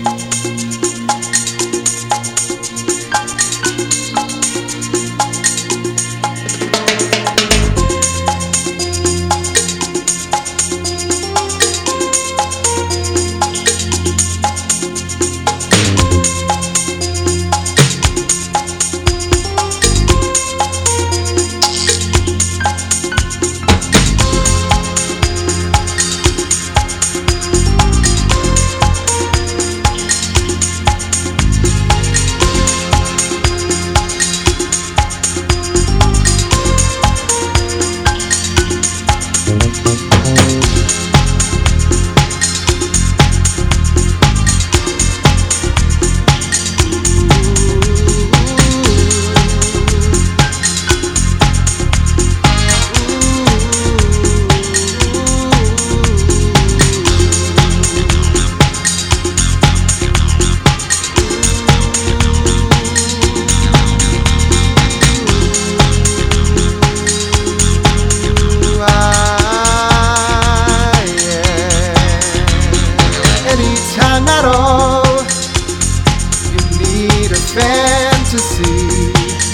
Anytime at all, you need a fantasy.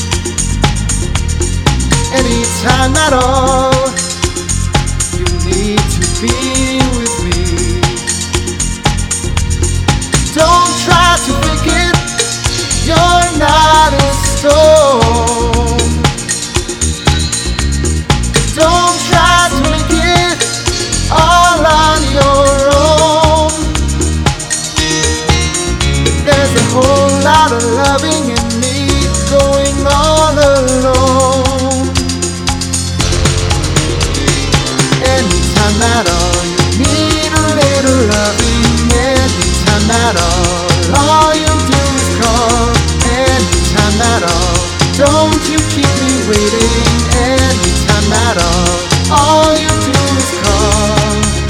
Anytime at all, you need to be with me. Don't try to fake it, you're not a stone. Don't try to make it all on your own. There's a whole lot of loving in me going all alone. Anytime at all, you need a little loving. Anytime at all you do is call. Anytime at all, don't you keep me waiting. Anytime at all you do is call.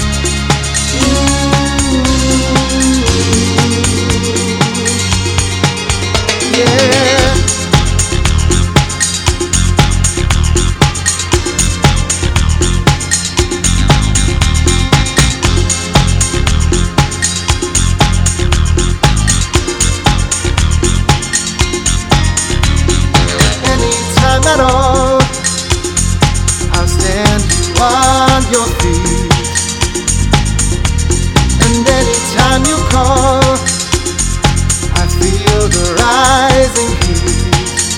Yeah. Anytime at all, I'll stand you on your feet. And anytime you call, I feel the rising heat.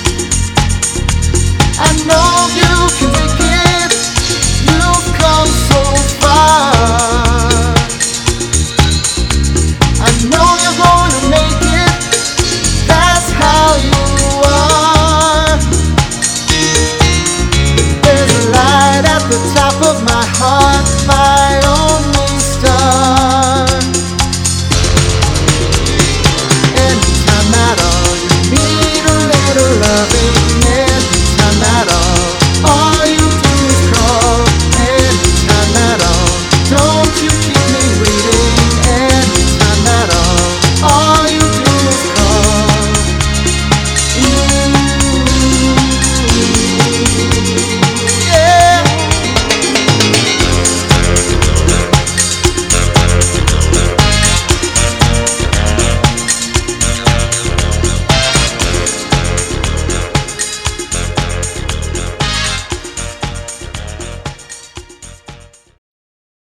I know you can take it, you've come so far. I know you're going to make